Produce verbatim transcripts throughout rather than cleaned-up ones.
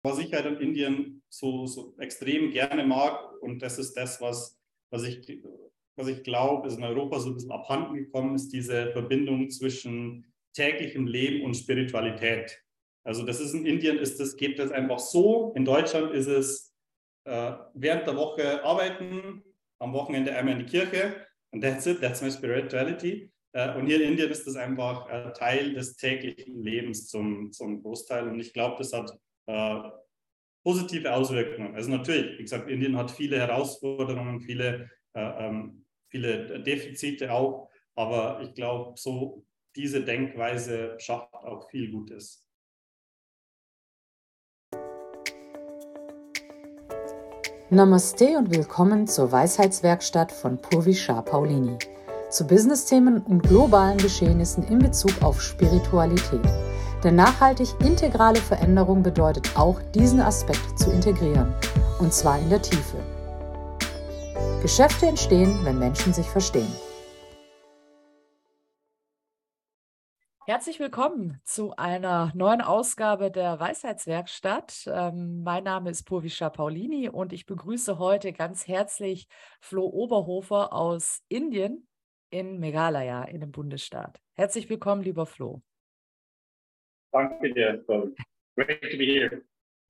Was ich halt in Indien so, so extrem gerne mag, und das ist das, was, was ich, was ich glaube, ist in Europa so ein bisschen abhanden gekommen, ist diese Verbindung zwischen täglichem Leben und Spiritualität. Also das ist in Indien, ist das, geht das einfach so. In Deutschland ist es äh, während der Woche arbeiten, am Wochenende einmal in die Kirche und that's it, that's my spirituality. Äh, und hier in Indien ist das einfach äh, Teil des täglichen Lebens zum, zum Großteil. Und ich glaube, das hat äh, positive Auswirkungen. Also natürlich, wie gesagt, Indien hat viele Herausforderungen, viele, äh, ähm, viele Defizite auch, aber ich glaube, so diese Denkweise schafft auch viel Gutes. Namaste und willkommen zur Weisheitswerkstatt von Purvi Shah Paulini. Zu Business-Themen und globalen Geschehnissen in Bezug auf Spiritualität. Denn nachhaltig integrale Veränderung bedeutet auch, diesen Aspekt zu integrieren. Und zwar in der Tiefe. Geschäfte entstehen, wenn Menschen sich verstehen. Herzlich willkommen zu einer neuen Ausgabe der Weisheitswerkstatt. Ähm, mein Name ist Purvi Shah Paulini und ich begrüße heute ganz herzlich Flo Oberhofer aus Indien in Meghalaya, in dem Bundesstaat. Herzlich willkommen, lieber Flo. Danke dir. Great to be here.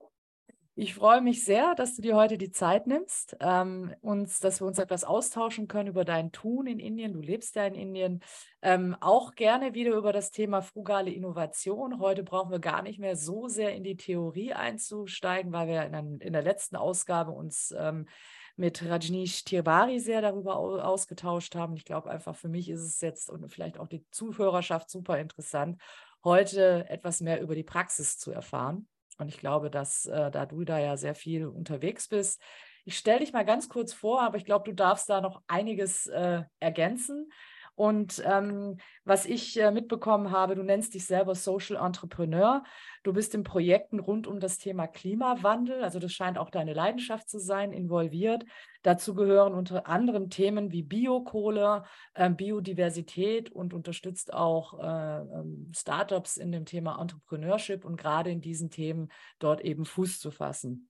Ich freue mich sehr, dass du dir heute die Zeit nimmst, ähm, uns, dass wir uns etwas austauschen können über dein Tun in Indien. Du lebst ja in Indien. Ähm, auch gerne wieder über das Thema frugale Innovation. Heute brauchen wir gar nicht mehr so sehr in die Theorie einzusteigen, weil wir in, ein, in der letzten Ausgabe uns ähm, mit Rajneesh Tiwari sehr darüber ausgetauscht haben. Ich glaube einfach, für mich ist es jetzt und vielleicht auch die Zuhörerschaft super interessant, heute etwas mehr über die Praxis zu erfahren. Und ich glaube, dass äh, da du da ja sehr viel unterwegs bist. Ich stelle dich mal ganz kurz vor, aber ich glaube, du darfst da noch einiges äh, ergänzen. Und ähm, was ich äh, mitbekommen habe, du nennst dich selber Social Entrepreneur. Du bist in Projekten rund um das Thema Klimawandel, also das scheint auch deine Leidenschaft zu sein, involviert. Dazu gehören unter anderem Themen wie Biokohle, äh, Biodiversität und unterstützt auch äh, ähm, Startups in dem Thema Entrepreneurship und gerade in diesen Themen dort eben Fuß zu fassen.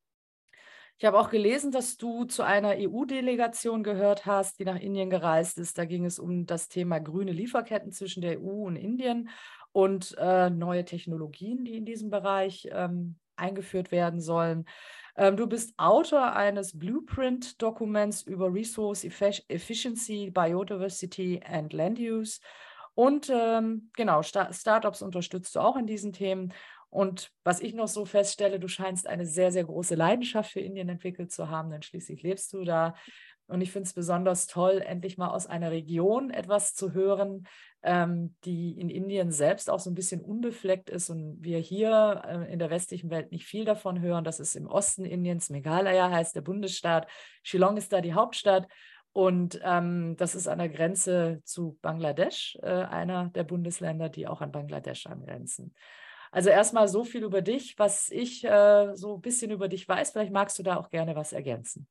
Ich habe auch gelesen, dass du zu einer E U-Delegation gehört hast, die nach Indien gereist ist. Da ging es um das Thema grüne Lieferketten zwischen der E U und Indien und äh, neue Technologien, die in diesem Bereich ähm, eingeführt werden sollen. Ähm, du bist Autor eines Blueprint-Dokuments über Resource Efficiency, Biodiversity and Land Use. Und ähm, genau, Sta- Startups unterstützt du auch in diesen Themen. Und was ich noch so feststelle, du scheinst eine sehr, sehr große Leidenschaft für Indien entwickelt zu haben, denn schließlich lebst du da. Und ich finde es besonders toll, endlich mal aus einer Region etwas zu hören, ähm, die in Indien selbst auch so ein bisschen unbefleckt ist und wir hier äh, in der westlichen Welt nicht viel davon hören. Das ist im Osten Indiens, Meghalaya heißt der Bundesstaat, Shillong ist da die Hauptstadt. Und ähm, das ist an der Grenze zu Bangladesch, äh, einer der Bundesländer, die auch an Bangladesch angrenzen. Also erstmal so viel über dich, was ich äh, so ein bisschen über dich weiß. Vielleicht magst du da auch gerne was ergänzen.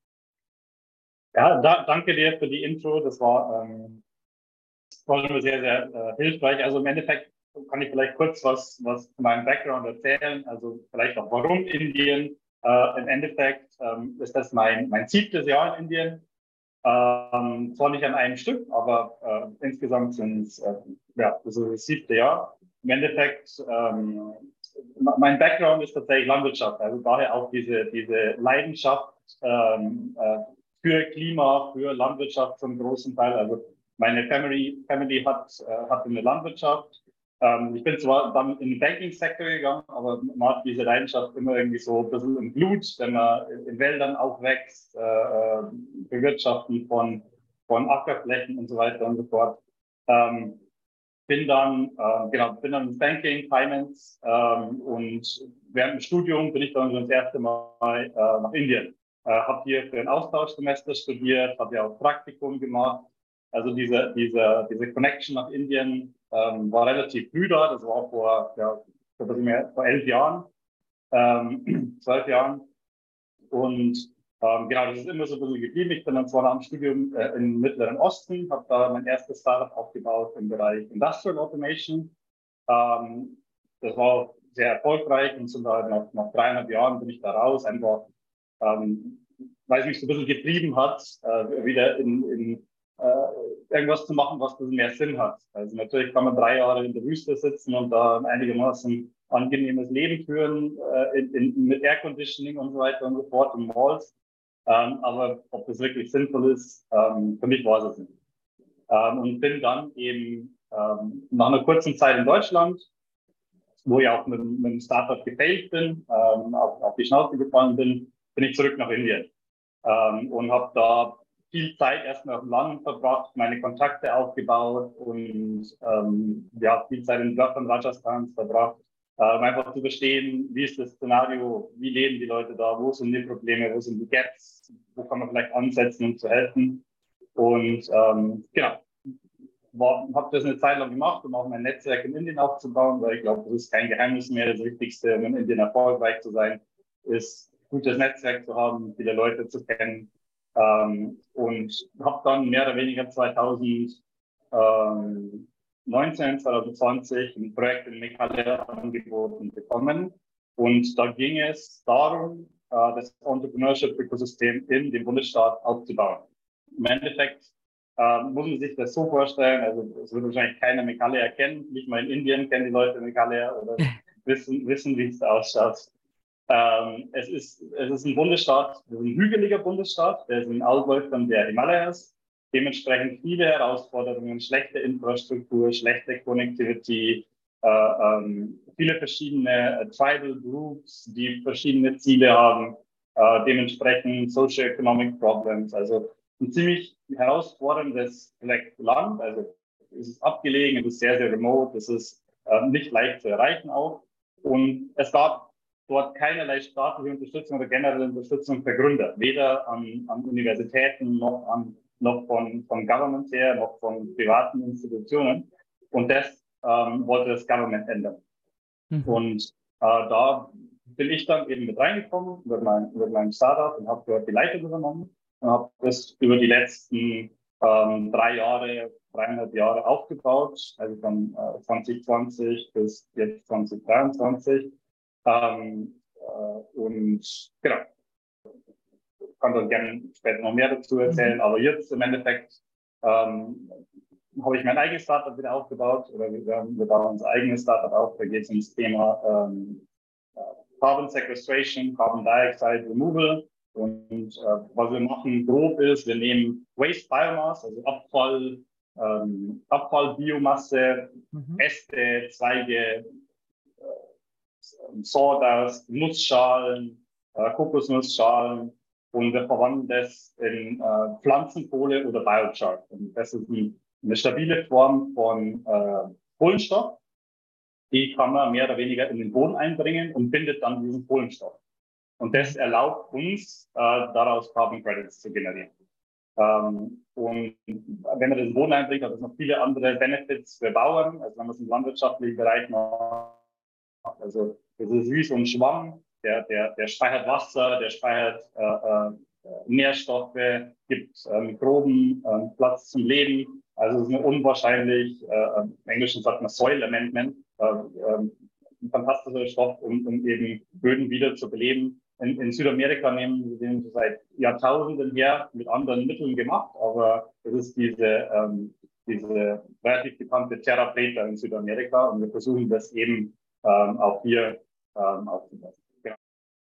Ja, da, danke dir für die Intro. Das war, ähm, war schon sehr, sehr äh, hilfreich. Also im Endeffekt kann ich vielleicht kurz was, was zu meinem Background erzählen. Also vielleicht auch warum Indien. Äh, Im Endeffekt ähm, ist das mein, mein siebtes Jahr in Indien. Ähm, zwar nicht an einem Stück, aber äh, insgesamt sind es äh, ja, das ist das siebte Jahr. Im Endeffekt, ähm, mein Background ist tatsächlich Landwirtschaft, also daher auch diese, diese Leidenschaft ähm, äh, für Klima, für Landwirtschaft zum großen Teil. Also meine Family, Family hat, äh, hat eine Landwirtschaft. Ähm, ich bin zwar dann in den Banking-Sektor gegangen, aber man hat diese Leidenschaft immer irgendwie so ein bisschen im Blut, wenn man in Wäldern aufwächst, äh, Bewirtschaften von, von Ackerflächen und so weiter und so fort. Ähm, bin dann, äh, genau, bin dann ins Banking, Finance ähm, und während dem Studium bin ich dann das erste Mal äh, nach Indien. Äh, habe hier für ein Austauschsemester studiert, habe ja auch Praktikum gemacht. Also diese, diese, diese Connection nach Indien ähm, war relativ früh da. Das war vor, ja, vor elf Jahren, ähm, zwölf Jahren. Und ähm, genau, das ist immer so ein bisschen geblieben. Ich bin dann zwar nach dem Studium äh, im Mittleren Osten, habe da mein erstes Startup aufgebaut im Bereich Industrial Automation. Ähm, das war sehr erfolgreich und sind da nach, nach dreieinhalb Jahren bin ich da raus, einfach ähm, weil es mich so ein bisschen getrieben hat, äh, wieder in, in äh, irgendwas zu machen, was ein bisschen mehr Sinn hat. Also natürlich kann man drei Jahre in der Wüste sitzen und da ein einigermaßen angenehmes Leben führen, äh, in, in, mit Airconditioning und so weiter und so fort in Malls. Ähm, aber ob das wirklich sinnvoll ist, ähm, für mich war es nicht. Ähm, und bin dann eben ähm, nach einer kurzen Zeit in Deutschland, wo ich auch mit, mit dem Startup gefailt bin, ähm, auf, auf die Schnauze gefallen bin, bin ich zurück nach Indien ähm, und habe da viel Zeit erstmal auf dem Land verbracht, meine Kontakte aufgebaut und ähm, ja, viel Zeit in Dörfern Rajasthans verbracht, ähm, einfach zu verstehen, wie ist das Szenario, wie leben die Leute da, wo sind die Probleme, wo sind die Gaps, wo kann man vielleicht ansetzen, um zu helfen. Und ähm, genau, habe das eine Zeit lang gemacht, um auch mein Netzwerk in Indien aufzubauen, weil ich glaube, das ist kein Geheimnis mehr. Das Wichtigste, um in Indien erfolgreich zu sein, ist, gutes Netzwerk zu haben, viele Leute zu kennen. Ähm, und habe dann mehr oder weniger zweitausendneunzehn, zwanzig zwanzig ein Projekt in Meghalaya angeboten bekommen. Und da ging es darum, äh, das Entrepreneurship-Ökosystem in dem Bundesstaat aufzubauen. Im Endeffekt ähm, muss man sich das so vorstellen, also es wird wahrscheinlich keiner Meghalaya kennen, nicht mal in Indien kennen die Leute Meghalaya oder wissen, wissen wie es ausschaut. Ähm, es, ist, es ist ein Bundesstaat, es ist ein hügeliger Bundesstaat, der ist in Ausläufern der Himalayas, dementsprechend viele Herausforderungen, schlechte Infrastruktur, schlechte Connectivity, äh, ähm, viele verschiedene äh, Tribal Groups, die verschiedene Ziele haben, äh, dementsprechend Socio-Economic Problems, also ein ziemlich herausforderndes Land, also es ist abgelegen, es ist sehr, sehr remote, es ist äh, nicht leicht zu erreichen auch und es gab dort keinerlei staatliche Unterstützung oder generelle Unterstützung für Gründer, weder an, an Universitäten noch, an, noch von, von Governments her, noch von privaten Institutionen. Und das ähm, wollte das Government ändern. Mhm. Und äh, da bin ich dann eben mit reingekommen mit, mein, mit meinem Startup und habe dort die Leitung übernommen und habe das über die letzten ähm, drei Jahre, dreieinhalb Jahre aufgebaut, also von äh, zwanzig zwanzig bis jetzt zwanzig dreiundzwanzig. Ähm, äh, und genau, ich kann dann gerne später noch mehr dazu erzählen, mhm. aber jetzt im Endeffekt ähm, habe ich mein eigenes Startup wieder aufgebaut oder wir, wir bauen unser eigenes Startup auf, da geht es ums Thema ähm, Carbon Sequestration, Carbon Dioxide Removal und äh, was wir machen grob ist, wir nehmen Waste Biomass, also Abfall, ähm, Abfallbiomasse, mhm. Äste, Zweige, Sawdust, Nussschalen, äh, Kokosnussschalen und wir verwandeln das in äh, Pflanzenkohle oder Biochar. Und das ist ein, eine stabile Form von äh, Kohlenstoff, die kann man mehr oder weniger in den Boden einbringen und bindet dann diesen Kohlenstoff. Und das erlaubt uns, äh, daraus Carbon Credits zu generieren. Ähm, und wenn man das in den Boden einbringt, hat das noch viele andere Benefits für Bauern, also wenn man es im landwirtschaftlichen Bereich macht. Also das ist wie so ein Schwamm, der, der, der speichert Wasser, der speichert äh, äh, Nährstoffe, gibt äh, Mikroben, äh, Platz zum Leben. Also es ist eine unwahrscheinlich, äh, im Englischen sagt man Soil Amendment, äh, äh, ein fantastischer Stoff, um, um eben Böden wieder zu beleben. In, in Südamerika nehmen wir den seit Jahrtausenden her mit anderen Mitteln gemacht, aber es ist diese, ähm, diese relativ bekannte Terra Preta in Südamerika und wir versuchen das eben Ähm, auch hier ähm, aufzubauen. Ja.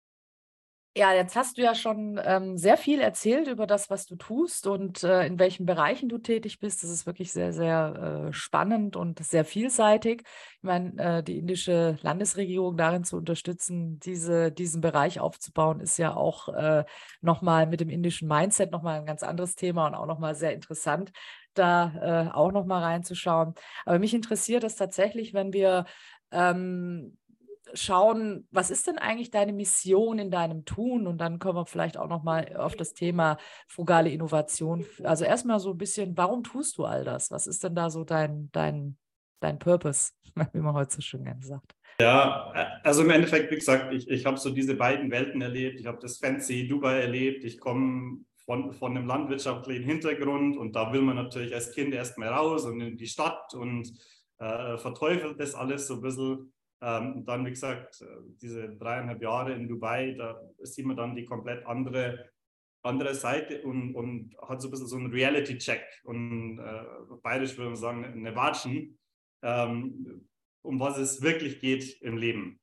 Ja, jetzt hast du ja schon ähm, sehr viel erzählt über das, was du tust und äh, in welchen Bereichen du tätig bist. Das ist wirklich sehr, sehr äh, spannend und sehr vielseitig. Ich meine, äh, die indische Landesregierung darin zu unterstützen, diese, diesen Bereich aufzubauen, ist ja auch äh, nochmal mit dem indischen Mindset nochmal ein ganz anderes Thema und auch nochmal sehr interessant, da äh, auch nochmal reinzuschauen. Aber mich interessiert das tatsächlich, wenn wir ähm, schauen, was ist denn eigentlich deine Mission in deinem Tun? Und dann kommen wir vielleicht auch nochmal auf das Thema frugale Innovation. Also erstmal so ein bisschen, warum tust du all das? Was ist denn da so dein, dein, dein Purpose, wie man heute so schön gerne sagt? Ja, also im Endeffekt, wie gesagt, ich, ich habe so diese beiden Welten erlebt. Ich habe das fancy Dubai erlebt. Ich komme von, von einem landwirtschaftlichen Hintergrund und da will man natürlich als Kind erstmal raus und in die Stadt und äh, verteufelt das alles so ein bisschen. Ähm, dann, wie gesagt, diese dreieinhalb Jahre in Dubai, da sieht man dann die komplett andere, andere Seite und, und hat so ein bisschen so einen Reality-Check und äh, bayerisch würde man sagen, eine Watschen, ähm, um was es wirklich geht im Leben.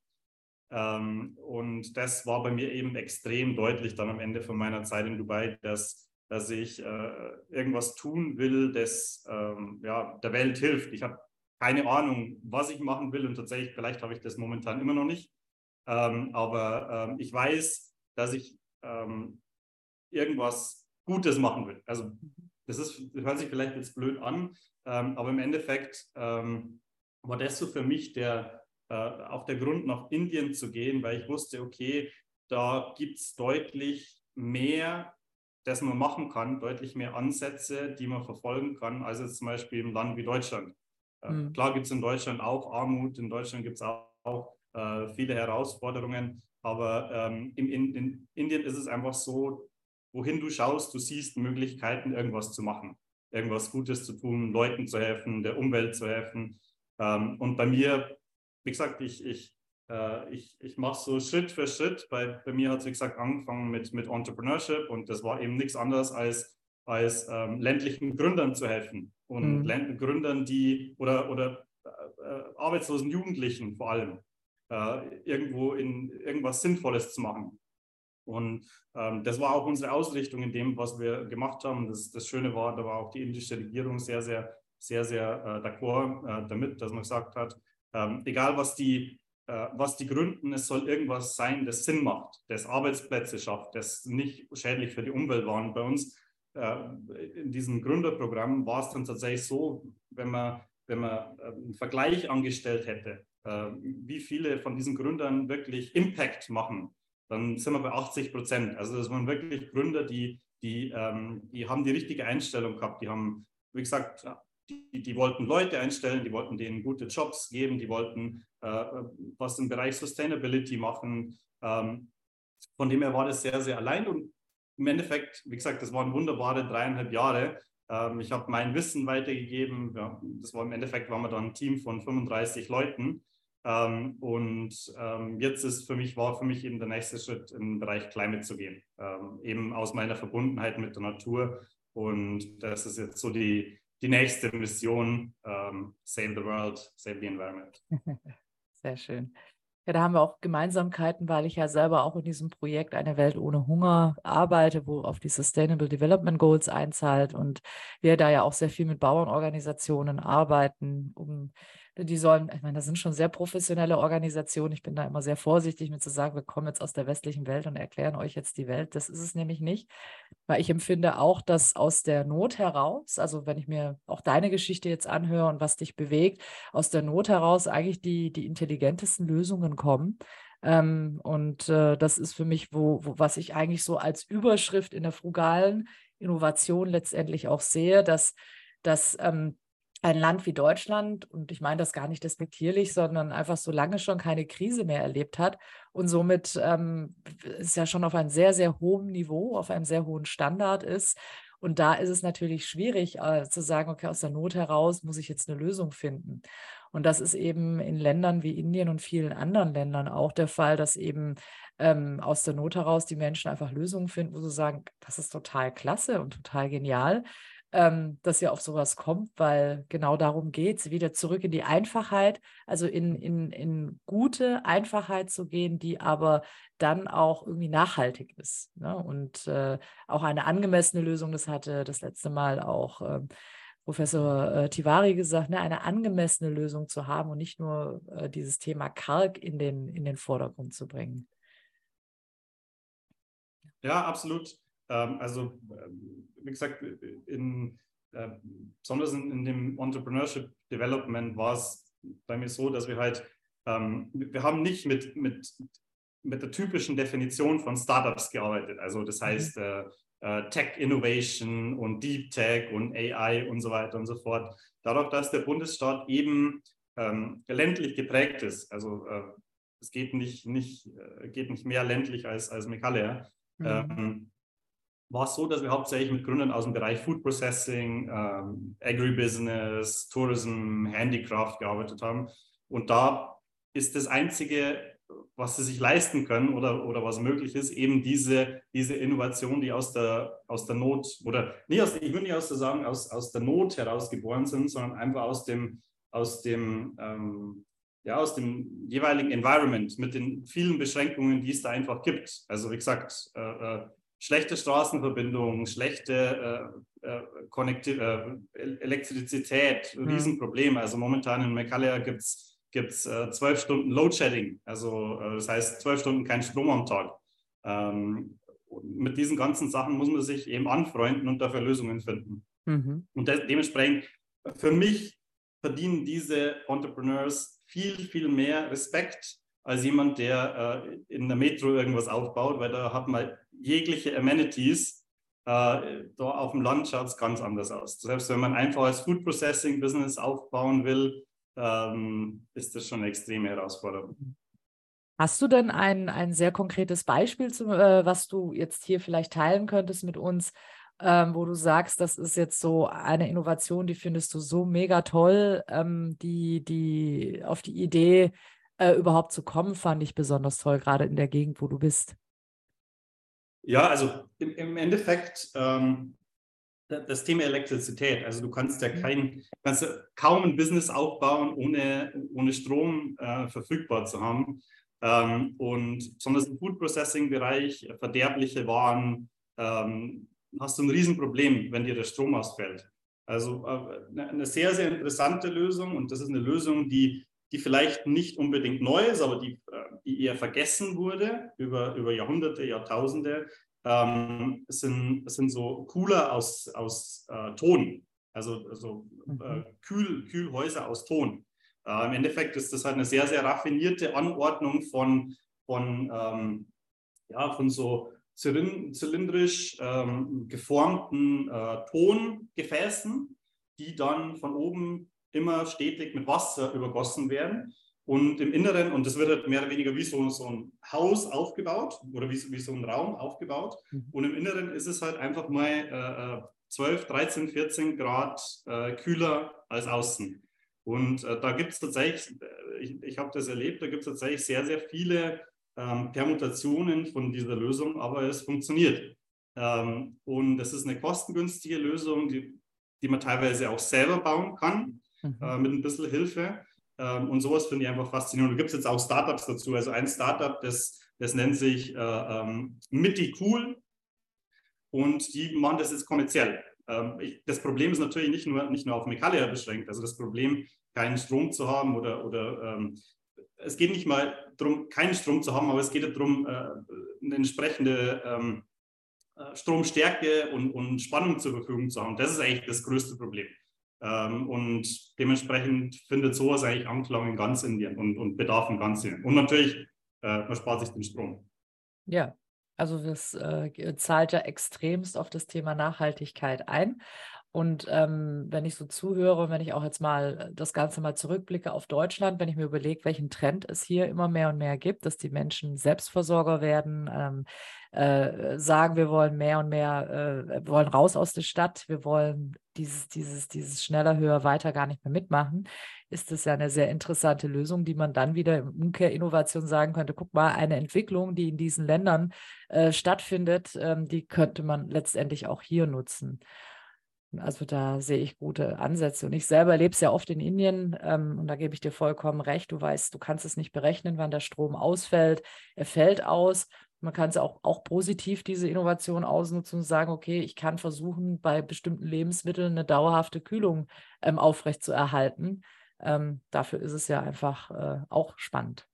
Ähm, und das war bei mir eben extrem deutlich dann am Ende von meiner Zeit in Dubai, dass, dass ich äh, irgendwas tun will, das ähm, ja, der Welt hilft. Ich habe keine Ahnung, was ich machen will und tatsächlich, vielleicht habe ich das momentan immer noch nicht. Ähm, aber ähm, ich weiß, dass ich ähm, irgendwas Gutes machen will. Also das, ist, das hört sich vielleicht jetzt blöd an, ähm, aber im Endeffekt ähm, war das so für mich der, äh, auch der Grund, nach Indien zu gehen, weil ich wusste, okay, da gibt es deutlich mehr, das man machen kann, deutlich mehr Ansätze, die man verfolgen kann, als jetzt zum Beispiel im Land wie Deutschland. Äh, mhm. Klar gibt es in Deutschland auch Armut, in Deutschland gibt es auch, auch äh, viele Herausforderungen, aber ähm, in, in, in Indien ist es einfach so, wohin du schaust, du siehst Möglichkeiten, irgendwas zu machen, irgendwas Gutes zu tun, Leuten zu helfen, der Umwelt zu helfen. Ähm, und bei mir, wie gesagt, ich, ich, äh, ich, ich mache so Schritt für Schritt. Bei, bei mir hat es, wie gesagt, angefangen mit, mit Entrepreneurship und das war eben nichts anderes als, als ähm, ländlichen Gründern zu helfen und mhm. ländlichen Gründern, die oder, oder äh, arbeitslosen Jugendlichen vor allem äh, irgendwo in irgendwas Sinnvolles zu machen. Und ähm, das war auch unsere Ausrichtung in dem, was wir gemacht haben. Das, das Schöne war, da war auch die indische Regierung sehr, sehr, sehr, sehr äh, d'accord äh, damit, dass man gesagt hat, ähm, egal was die, äh, was die gründen, es soll irgendwas sein, das Sinn macht, das Arbeitsplätze schafft, das nicht schädlich für die Umwelt war. Und bei uns äh, in diesem Gründerprogramm war es dann tatsächlich so, wenn man, wenn man äh, einen Vergleich angestellt hätte, äh, wie viele von diesen Gründern wirklich Impact machen, dann sind wir bei achtzig Prozent. Also das waren wirklich Gründer, die, die, ähm, die haben die richtige Einstellung gehabt. Die haben, wie gesagt, die, die wollten Leute einstellen, die wollten denen gute Jobs geben, die wollten äh, was im Bereich Sustainability machen. Ähm, von dem her war das sehr, sehr allein. Und im Endeffekt, wie gesagt, das waren wunderbare dreieinhalb Jahre. Ähm, ich habe mein Wissen weitergegeben. Ja, das war im Endeffekt, waren wir dann ein Team von fünfunddreißig Leuten. Ähm, und ähm, jetzt ist für mich, war für mich eben der nächste Schritt im Bereich Climate zu gehen, ähm, eben aus meiner Verbundenheit mit der Natur. Und das ist jetzt so die, die nächste Mission, ähm, Save the World, Save the Environment. Sehr schön. Ja, da haben wir auch Gemeinsamkeiten, weil ich ja selber auch in diesem Projekt Eine Welt ohne Hunger arbeite, wo auf die Sustainable Development Goals einzahlt und wir da ja auch sehr viel mit Bauernorganisationen arbeiten, um die sollen, ich meine, das sind schon sehr professionelle Organisationen. Ich bin da immer sehr vorsichtig mit zu sagen, wir kommen jetzt aus der westlichen Welt und erklären euch jetzt die Welt. Das ist es nämlich nicht, weil ich empfinde auch, dass aus der Not heraus, also wenn ich mir auch deine Geschichte jetzt anhöre und was dich bewegt, aus der Not heraus eigentlich die, die intelligentesten Lösungen kommen. Ähm, und äh, das ist für mich, wo, wo, was ich eigentlich so als Überschrift in der frugalen Innovation letztendlich auch sehe, dass, dass ähm, ein Land wie Deutschland, und ich meine das gar nicht despektierlich, sondern einfach so lange schon keine Krise mehr erlebt hat und somit ähm, ist ja schon auf einem sehr, sehr hohen Niveau, auf einem sehr hohen Standard ist. Und da ist es natürlich schwierig äh, zu sagen, okay, aus der Not heraus muss ich jetzt eine Lösung finden. Und das ist eben in Ländern wie Indien und vielen anderen Ländern auch der Fall, dass eben ähm, aus der Not heraus die Menschen einfach Lösungen finden, wo sie sagen, das ist total klasse und total genial, ähm, dass ihr auf sowas kommt, weil genau darum geht es, wieder zurück in die Einfachheit, also in, in, in gute Einfachheit zu gehen, die aber dann auch irgendwie nachhaltig ist, ne? Und äh, auch eine angemessene Lösung, das hatte das letzte Mal auch äh, Professor äh, Tiwari gesagt, ne, eine angemessene Lösung zu haben und nicht nur äh, dieses Thema Kalk in den, in den Vordergrund zu bringen. Ja, absolut. Ähm, also, wie gesagt, in, äh, besonders in, in dem Entrepreneurship Development war es bei mir so, dass wir halt, ähm, wir haben nicht mit, mit, mit der typischen Definition von Startups gearbeitet. Also das heißt, äh, äh, Tech Innovation und Deep Tech und A I und so weiter und so fort. Dadurch, dass der Bundesstaat eben ähm, ländlich geprägt ist, also äh, es geht nicht, nicht, äh, geht nicht mehr ländlich als, als Mekhalea, mhm. ähm, war es so, dass wir hauptsächlich mit Gründern aus dem Bereich Food Processing, ähm, Agribusiness, Tourism, Handicraft gearbeitet haben. Und da ist das Einzige, was sie sich leisten können oder, oder was möglich ist, eben diese, diese Innovation, die aus der, aus der Not, oder nicht aus, ich würde nicht aus der sagen, aus, aus der Not heraus geboren sind, sondern einfach aus dem, aus dem, ähm, ja, aus dem jeweiligen Environment mit den vielen Beschränkungen, die es da einfach gibt. Also wie gesagt, äh, äh, schlechte Straßenverbindungen, schlechte äh, äh, Konnektiv- äh, Elektrizität, Mhm. Riesenproblem. Also momentan in Meghalaya gibt es gibt es äh, zwölf Stunden Load-Shedding, also äh, das heißt zwölf Stunden kein Strom am Tag. Ähm, mit diesen ganzen Sachen muss man sich eben anfreunden und dafür Lösungen finden. Mhm. Und de dementsprechend, für mich verdienen diese Entrepreneurs viel, viel mehr Respekt als jemand, der äh, in der Metro irgendwas aufbaut, weil da hat man jegliche Amenities. Äh, da auf dem Land schaut es ganz anders aus. Selbst wenn man einfach als Food Processing Business aufbauen will, ähm, ist das schon eine extreme Herausforderung. Hast du denn ein, ein sehr konkretes Beispiel, zum, äh, was du jetzt hier vielleicht teilen könntest mit uns, ähm, wo du sagst, das ist jetzt so eine Innovation, die findest du so mega toll, ähm, die, die auf die Idee äh, überhaupt zu kommen, fand ich besonders toll, gerade in der Gegend, wo du bist. Ja, also im, im Endeffekt ähm, das Thema Elektrizität. Also du kannst ja kein, kannst ja kaum ein Business aufbauen, ohne, ohne Strom äh, verfügbar zu haben. Ähm, und besonders im Food-Processing-Bereich, verderbliche Waren, ähm, hast du ein Riesenproblem, wenn dir der Strom ausfällt. Also äh, eine sehr, sehr interessante Lösung, und das ist eine Lösung, die, die vielleicht nicht unbedingt neu ist, aber die, die eher vergessen wurde über, über Jahrhunderte, Jahrtausende. Ähm, es, sind, es sind so Cooler aus, aus äh, Ton, also, also äh, Kühl, Kühlhäuser aus Ton. Äh, Im Endeffekt ist das halt eine sehr, sehr raffinierte Anordnung von, von, ähm, ja, von so zylindrisch ähm, geformten äh, Tongefäßen, die dann von oben immer stetig mit Wasser übergossen werden. Und im Inneren, und das wird halt mehr oder weniger wie so, so ein Haus aufgebaut oder wie, wie so ein Raum aufgebaut. Mhm. Und im Inneren ist es halt einfach mal äh, zwölf, dreizehn, vierzehn Grad äh, kühler als außen. Und äh, da gibt es tatsächlich, ich, ich habe das erlebt, da gibt es tatsächlich sehr, sehr viele ähm, Permutationen von dieser Lösung, aber es funktioniert. Ähm, und es ist eine kostengünstige Lösung, die, die man teilweise auch selber bauen kann, mhm. äh, mit ein bisschen Hilfe. Ähm, und sowas finde ich einfach faszinierend. Da gibt es jetzt auch Startups dazu. Also ein Startup, das, das nennt sich äh, ähm, Mitti Cool, und die machen das jetzt kommerziell. Ähm, ich, das Problem ist natürlich nicht nur, nicht nur auf Meghalaya beschränkt. Also das Problem, keinen Strom zu haben oder, oder ähm, es geht nicht mal darum, keinen Strom zu haben, aber es geht darum, äh, eine entsprechende ähm, Stromstärke und, und Spannung zur Verfügung zu haben. Das ist eigentlich das größte Problem. Ähm, und dementsprechend findet sowas eigentlich Anklang in ganz Indien und, und Bedarf in ganz Indien. Und natürlich, äh, man spart sich den Strom. Ja, also das äh, zahlt ja extremst auf das Thema Nachhaltigkeit ein. Und ähm, wenn ich so zuhöre, wenn ich auch jetzt mal das Ganze mal zurückblicke auf Deutschland, wenn ich mir überlege, welchen Trend es hier immer mehr und mehr gibt, dass die Menschen Selbstversorger werden, ähm, äh, sagen, wir wollen mehr und mehr, äh, wollen raus aus der Stadt, wir wollen dieses, dieses, dieses schneller, höher, weiter gar nicht mehr mitmachen, ist das ja eine sehr interessante Lösung, die man dann wieder im Umkehrinnovation sagen könnte, guck mal, eine Entwicklung, die in diesen Ländern äh, stattfindet, ähm, die könnte man letztendlich auch hier nutzen. Also da sehe ich gute Ansätze. Und ich selber erlebe es ja oft in Indien, ähm, und da gebe ich dir vollkommen recht. Du weißt, du kannst es nicht berechnen, wann der Strom ausfällt. Er fällt aus. Man kann es auch, auch positiv, diese Innovation ausnutzen und sagen, okay, ich kann versuchen, bei bestimmten Lebensmitteln eine dauerhafte Kühlung ähm, aufrechtzuerhalten. Ähm, dafür ist es ja einfach äh, auch spannend.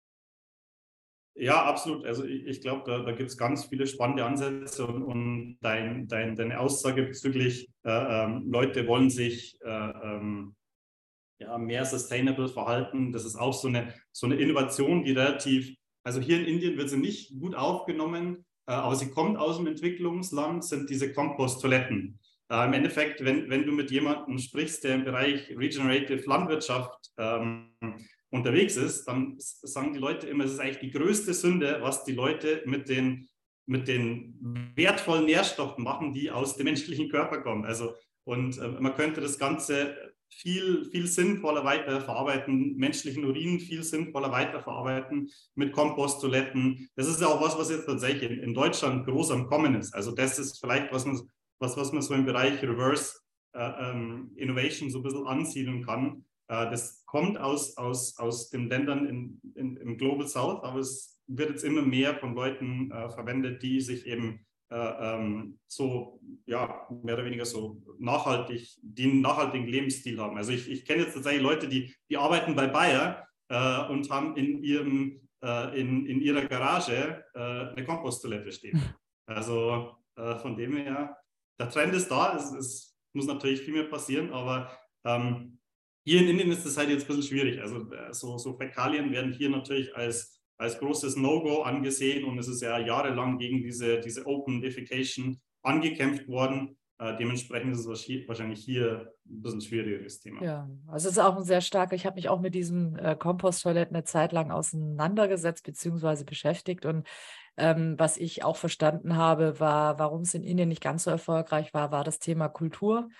Ja, absolut. Also ich, ich glaube, da, da gibt es ganz viele spannende Ansätze, und, und dein, dein, deine Aussage bezüglich, äh, ähm, Leute wollen sich äh, ähm, ja, mehr sustainable verhalten. Das ist auch so eine, so eine Innovation, die relativ, also hier in Indien wird sie nicht gut aufgenommen, äh, aber sie kommt aus dem Entwicklungsland, sind diese Komposttoiletten. Äh, Im Endeffekt, wenn, wenn du mit jemandem sprichst, der im Bereich Regenerative Landwirtschaft ähm, unterwegs ist, dann sagen die Leute immer, es ist eigentlich die größte Sünde, was die Leute mit den, mit den wertvollen Nährstoffen machen, die aus dem menschlichen Körper kommen. Also Und äh, man könnte das Ganze viel, viel sinnvoller weiterverarbeiten, menschlichen Urin viel sinnvoller weiterverarbeiten mit Komposttoiletten. Das ist ja auch was, was jetzt tatsächlich in, in Deutschland groß am Kommen ist. Also das ist vielleicht was man, was, was man so im Bereich Reverse äh, ähm, Innovation so ein bisschen ansiedeln kann. Äh, das kommt aus, aus, aus den Ländern in, in, im Global South, aber es wird jetzt immer mehr von Leuten äh, verwendet, die sich eben Äh, ähm, so, ja, mehr oder weniger so nachhaltig, die einen nachhaltigen Lebensstil haben. Also ich, ich kenne jetzt tatsächlich Leute, die, die arbeiten bei Bayer äh, und haben in, ihrem, äh, in, in ihrer Garage äh, eine Komposttoilette stehen. Also äh, von dem her, der Trend ist da, es, es muss natürlich viel mehr passieren, aber ähm, hier in Indien ist das halt jetzt ein bisschen schwierig. Also äh, so, so Fäkalien werden hier natürlich als als großes No-Go angesehen und es ist ja jahrelang gegen diese, diese Open Defecation angekämpft worden. Äh, dementsprechend ist es wahrscheinlich hier ein bisschen schwierigeres Thema. Ja, also es ist auch ein sehr starker, ich habe mich auch mit diesen äh, Komposttoiletten eine Zeit lang auseinandergesetzt bzw. beschäftigt und ähm, was ich auch verstanden habe, war, warum es in Indien nicht ganz so erfolgreich war, war das Thema Kultur.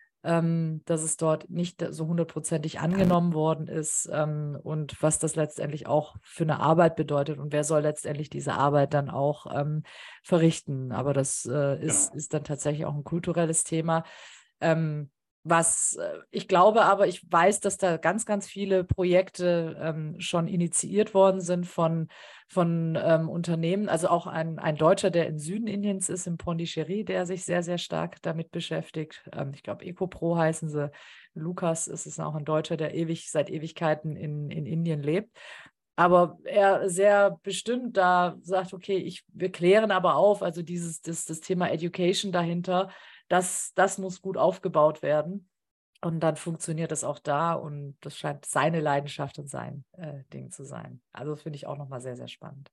Ähm, dass es dort nicht so hundertprozentig angenommen worden ist ähm, und was das letztendlich auch für eine Arbeit bedeutet und wer soll letztendlich diese Arbeit dann auch ähm, verrichten. Aber das äh, ist, Genau. ist dann tatsächlich auch ein kulturelles Thema. Ähm, was äh, ich glaube aber, ich weiß, dass da ganz, ganz viele Projekte ähm, schon initiiert worden sind von, von ähm, Unternehmen. Also auch ein, ein Deutscher, der im Süden Indiens ist, im Pondicherry, der sich sehr, sehr stark damit beschäftigt. Ähm, ich glaube, EcoPro heißen sie. Lukas ist es auch ein Deutscher, der ewig, seit Ewigkeiten in, in Indien lebt. Aber er sehr bestimmt da sagt, okay, ich, wir klären aber auf, also dieses, das, das Thema Education dahinter, das, das muss gut aufgebaut werden. Und dann funktioniert es auch da und das scheint seine Leidenschaft und sein äh, Ding zu sein. Also finde ich auch nochmal sehr, sehr spannend.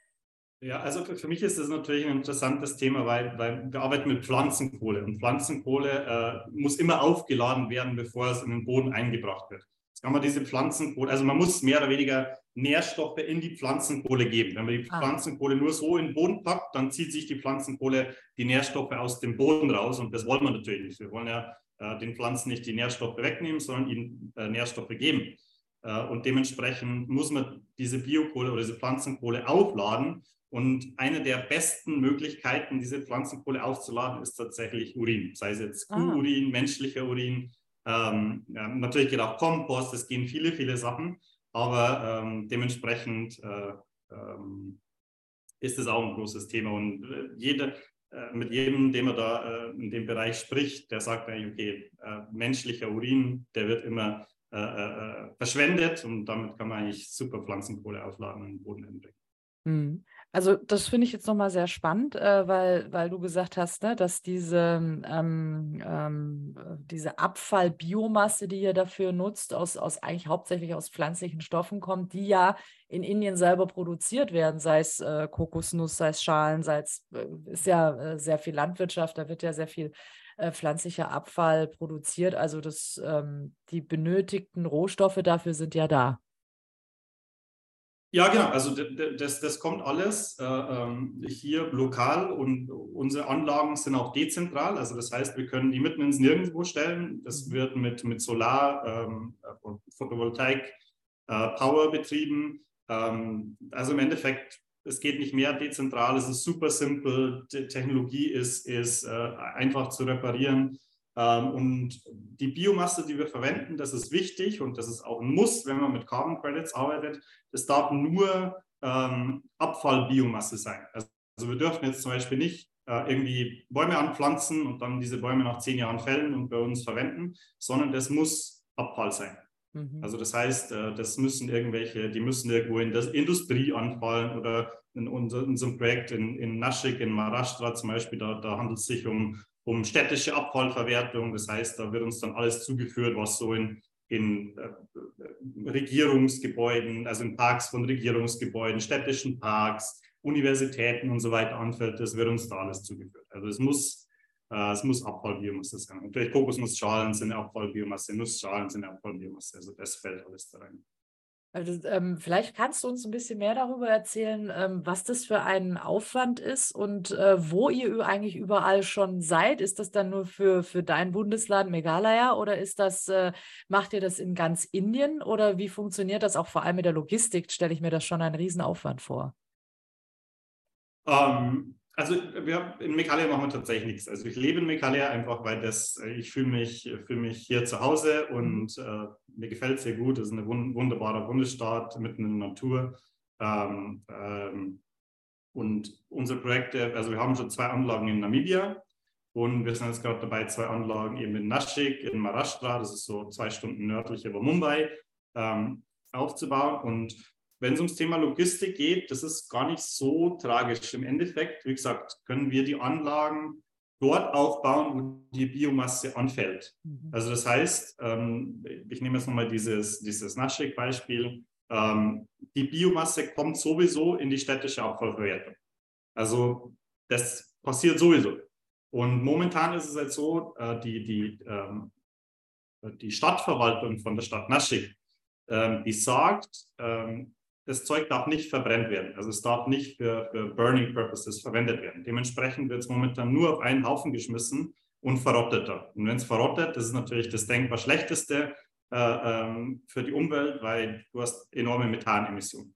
Ja, also für, für mich ist das natürlich ein interessantes Thema, weil, weil wir arbeiten mit Pflanzenkohle und Pflanzenkohle äh, muss immer aufgeladen werden, bevor es in den Boden eingebracht wird. Jetzt kann man diese Pflanzenkohle, also man muss mehr oder weniger Nährstoffe in die Pflanzenkohle geben. Wenn man die Ah. Pflanzenkohle nur so in den Boden packt, dann zieht sich die Pflanzenkohle die Nährstoffe aus dem Boden raus und das wollen wir natürlich nicht. Wir wollen ja äh, den Pflanzen nicht die Nährstoffe wegnehmen, sondern ihnen äh, Nährstoffe geben. Äh, und dementsprechend muss man diese Biokohle oder diese Pflanzenkohle aufladen. Und eine der besten Möglichkeiten, diese Pflanzenkohle aufzuladen, ist tatsächlich Urin. Sei es jetzt Kuhurin, ah. menschlicher Urin, ähm, ja, natürlich geht auch Kompost, es gehen viele, viele Sachen, aber ähm, dementsprechend äh, ähm, ist es auch ein großes Thema. Und äh, jeder, äh, mit jedem, dem man da äh, in dem Bereich spricht, der sagt eigentlich, okay, äh, menschlicher Urin, der wird immer äh, äh, verschwendet und damit kann man eigentlich super Pflanzenkohle aufladen und in den Boden einbringen. Mhm. Also das finde ich jetzt nochmal sehr spannend, äh, weil, weil du gesagt hast, ne, dass diese, ähm, ähm, diese Abfallbiomasse, die ihr dafür nutzt, aus, aus eigentlich hauptsächlich aus pflanzlichen Stoffen kommt, die ja in Indien selber produziert werden, sei es äh, Kokosnuss, sei es Schalen, sei es, äh, ist ja äh, sehr viel Landwirtschaft, da wird ja sehr viel äh, pflanzlicher Abfall produziert. Also das, ähm, die benötigten Rohstoffe dafür sind ja da. Ja, genau. Also das, das kommt alles äh, ähm, hier lokal und unsere Anlagen sind auch dezentral. Also das heißt, wir können die mitten ins Nirgendwo stellen. Das wird mit, mit Solar ähm, und Photovoltaik äh, Power betrieben. Ähm, also im Endeffekt, es geht nicht mehr dezentral. Es ist super simpel. Die Technologie ist, ist äh, einfach zu reparieren. Und die Biomasse, die wir verwenden, das ist wichtig und das ist auch ein Muss, wenn man mit Carbon Credits arbeitet. Das darf nur ähm, Abfallbiomasse sein. Also wir dürfen jetzt zum Beispiel nicht äh, irgendwie Bäume anpflanzen und dann diese Bäume nach zehn Jahren fällen und bei uns verwenden, sondern das muss Abfall sein. Mhm. Also das heißt, äh, das müssen irgendwelche, die müssen irgendwo in der Industrie anfallen oder in, unser, in unserem Projekt in, in Nashik, in Maharashtra zum Beispiel, da, da handelt es sich um um städtische Abfallverwertung. Das heißt, da wird uns dann alles zugeführt, was so in, in äh, Regierungsgebäuden, also in Parks von Regierungsgebäuden, städtischen Parks, Universitäten und so weiter anfällt. Das wird uns da alles zugeführt. Also es muss, äh, es muss Abfallbiomasse sein. Natürlich Kokosnussschalen sind Abfallbiomasse, Nussschalen sind Abfallbiomasse. Also das fällt alles da rein. Also, ähm, vielleicht kannst du uns ein bisschen mehr darüber erzählen, ähm, was das für ein Aufwand ist und äh, wo ihr ü- eigentlich überall schon seid. Ist das dann nur für, für dein Bundesland Meghalaya oder ist das, äh, macht ihr das in ganz Indien oder wie funktioniert das auch vor allem mit der Logistik? Stelle ich mir das schon einen Riesenaufwand vor. Ähm, also wir, in Meghalaya machen wir tatsächlich nichts. Also ich lebe in Meghalaya einfach, weil das, ich fühle mich, fühle mich hier zu Hause Mhm. und äh, mir gefällt es sehr gut. Es ist ein wun wunderbarer Bundesstaat mitten in der Natur. Ähm, ähm, und unsere Projekte, also wir haben schon zwei Anlagen in Namibia und wir sind jetzt gerade dabei, zwei Anlagen eben in Nashik, in Maharashtra, das ist so zwei Stunden nördlich über Mumbai, ähm, aufzubauen. Und wenn es ums Thema Logistik geht, das ist gar nicht so tragisch. Im Endeffekt, wie gesagt, können wir die Anlagen dort aufbauen, wo die Biomasse anfällt. Mhm. Also das heißt, ähm, ich nehme jetzt nochmal dieses, dieses Nashik-Beispiel, ähm, die Biomasse kommt sowieso in die städtische Abfallverwertung. Also das passiert sowieso. Und momentan ist es halt so, äh, die, die, ähm, die Stadtverwaltung von der Stadt Nashik, ähm, die sagt, ähm, das Zeug darf nicht verbrennt werden. Also es darf nicht für, für Burning Purposes verwendet werden. Dementsprechend wird es momentan nur auf einen Haufen geschmissen und verrottet da. Und wenn es verrottet, das ist natürlich das denkbar Schlechteste äh, ähm, für die Umwelt, weil du hast enorme Methanemissionen.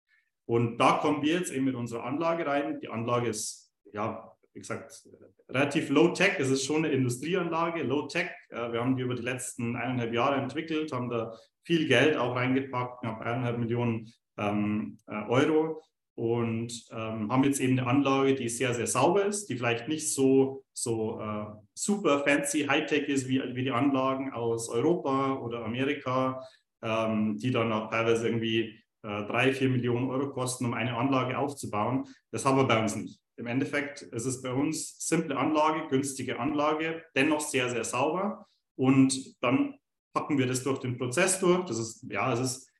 Und da kommen wir jetzt eben mit unserer Anlage rein. Die Anlage ist, ja, wie gesagt, relativ low-tech. Es ist schon eine Industrieanlage, low-tech. Wir haben die über die letzten eineinhalb Jahre entwickelt, haben da viel Geld auch reingepackt, knapp eineinhalb Millionen ähm, Euro und ähm, haben jetzt eben eine Anlage, die sehr, sehr sauber ist, die vielleicht nicht so, so äh, super fancy Hightech ist wie, wie die Anlagen aus Europa oder Amerika, ähm, die dann auch teilweise irgendwie äh, drei, vier Millionen Euro kosten, um eine Anlage aufzubauen. Das haben wir bei uns nicht. Im Endeffekt ist es bei uns simple Anlage, günstige Anlage, dennoch sehr, sehr sauber und dann packen wir das durch den Prozess durch. Das ist, ja, es ist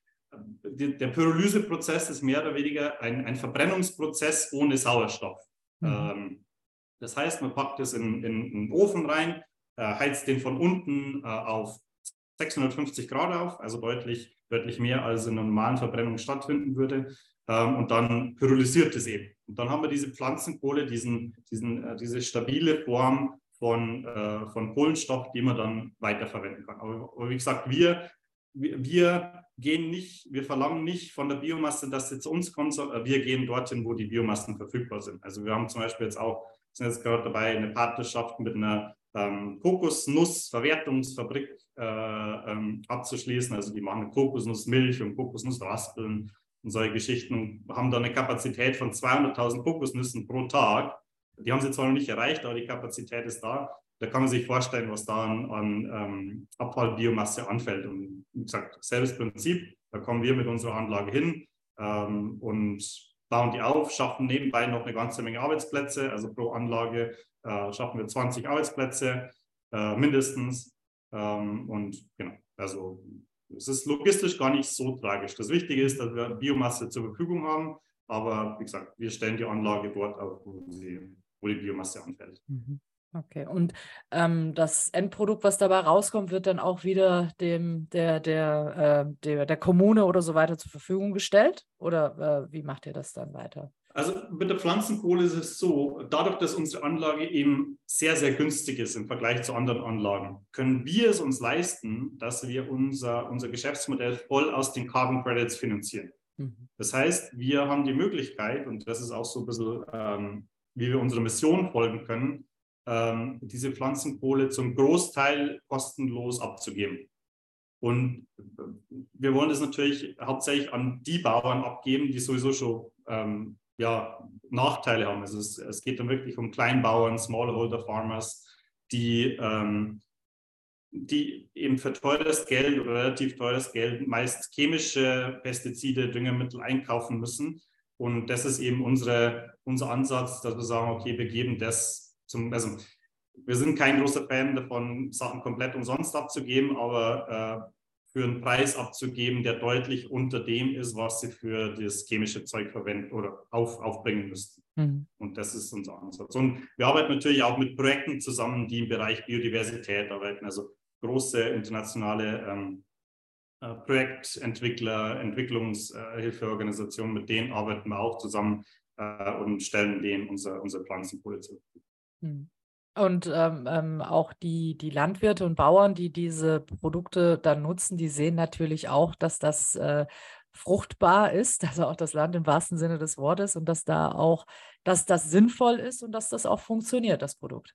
der Pyrolyseprozess ist mehr oder weniger ein, ein Verbrennungsprozess ohne Sauerstoff. Mhm. Ähm, das heißt, man packt es in, in, in den Ofen rein, äh, heizt den von unten äh, auf sechshundertfünfzig Grad auf, also deutlich, deutlich mehr als in einer normalen Verbrennung stattfinden würde. Ähm, und dann pyrolysiert es eben. Und dann haben wir diese Pflanzenkohle, diesen, diesen, äh, diese stabile Form von, äh, von Kohlenstoff, die man dann weiterverwenden kann. Aber, aber wie gesagt, wir, wir, wir gehen nicht, wir verlangen nicht von der Biomasse, dass sie zu uns kommt, sondern wir gehen dorthin, wo die Biomassen verfügbar sind. Also wir haben zum Beispiel jetzt auch, sind jetzt gerade dabei, eine Partnerschaft mit einer ähm, Kokosnussverwertungsfabrik äh, ähm, abzuschließen. Also die machen Kokosnussmilch und Kokosnussraspeln und solche Geschichten und haben da eine Kapazität von zweihunderttausend Kokosnüssen pro Tag. Die haben sie zwar noch nicht erreicht, aber die Kapazität ist da. Da kann man sich vorstellen, was da an, an ähm, Abfallbiomasse anfällt. Und wie gesagt, selbes Prinzip, da kommen wir mit unserer Anlage hin ähm, und bauen die auf, schaffen nebenbei noch eine ganze Menge Arbeitsplätze. Also pro Anlage äh, schaffen wir zwanzig Arbeitsplätze äh, mindestens. Ähm, und genau, also es ist logistisch gar nicht so tragisch. Das Wichtige ist, dass wir Biomasse zur Verfügung haben. Aber wie gesagt, wir stellen die Anlage dort auf, wo, sie, wo die Biomasse anfällt. Mhm. Okay, und ähm, das Endprodukt, was dabei rauskommt, wird dann auch wieder dem der, der, äh, der, der Kommune oder so weiter zur Verfügung gestellt? Oder äh, wie macht ihr das dann weiter? Also mit der Pflanzenkohle ist es so, dadurch, dass unsere Anlage eben sehr, sehr günstig ist im Vergleich zu anderen Anlagen, können wir es uns leisten, dass wir unser, unser Geschäftsmodell voll aus den Carbon Credits finanzieren. Mhm. Das heißt, wir haben die Möglichkeit, und das ist auch so ein bisschen, ähm, wie wir unserer Mission folgen können, ähm, diese Pflanzenkohle zum Großteil kostenlos abzugeben. Und wir wollen das natürlich hauptsächlich an die Bauern abgeben, die sowieso schon ähm, ja, Nachteile haben. Also es, es geht dann wirklich um Kleinbauern, Smallholder Farmers, die, ähm, die eben für teures Geld oder relativ teures Geld meist chemische Pestizide, Düngemittel einkaufen müssen. Und das ist eben unsere, unser Ansatz, dass wir sagen, okay, wir geben das zum, also wir sind kein großer Fan davon, Sachen komplett umsonst abzugeben, aber äh, für einen Preis abzugeben, der deutlich unter dem ist, was sie für das chemische Zeug verwenden oder auf, aufbringen müssten. Mhm. Und das ist unser Ansatz. Und wir arbeiten natürlich auch mit Projekten zusammen, die im Bereich Biodiversität arbeiten, also große internationale ähm, äh, Projektentwickler, Entwicklungshilfeorganisationen, mit denen arbeiten wir auch zusammen äh, und stellen denen unser, unsere Pflanzenkohle zur Verfügung. Und ähm, ähm, auch die, die Landwirte und Bauern, die diese Produkte dann nutzen, die sehen natürlich auch, dass das äh, fruchtbar ist, also auch das Land im wahrsten Sinne des Wortes und dass da auch, dass das sinnvoll ist und dass das auch funktioniert, das Produkt.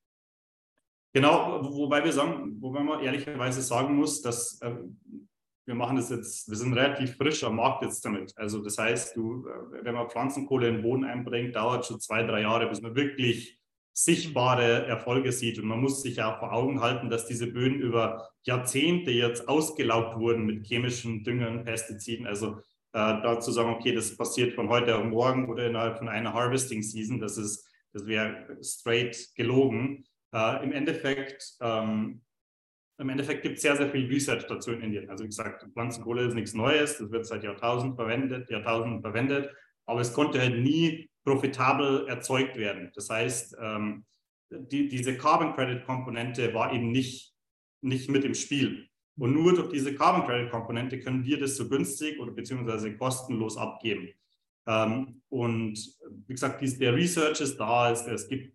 Genau, wobei wir sagen, wobei man ehrlicherweise sagen muss, dass äh, wir machen das jetzt, wir sind relativ frisch am Markt jetzt damit. Also das heißt, du, äh, wenn man Pflanzenkohle in den Boden einbringt, dauert schon zwei, drei Jahre, bis man wirklich sichtbare Erfolge sieht. Und man muss sich auch vor Augen halten, dass diese Böden über Jahrzehnte jetzt ausgelaugt wurden mit chemischen Düngern, Pestiziden. Also äh, dazu sagen, okay, das passiert von heute auf morgen oder innerhalb von einer Harvesting Season, das ist, das wäre straight gelogen. Uh, Im Endeffekt, ähm, im Endeffekt gibt es sehr, sehr viel Research dazu in Indien. Also wie gesagt, Pflanzenkohle ist nichts Neues, das wird seit Jahrtausenden verwendet, Jahrtausenden verwendet, aber es konnte halt nie profitabel erzeugt werden. Das heißt, ähm, die, diese Carbon Credit Komponente war eben nicht, nicht mit im Spiel. Und nur durch diese Carbon Credit Komponente können wir das so günstig oder beziehungsweise kostenlos abgeben. Ähm, und wie gesagt, dies, der Research ist da, es, es gibt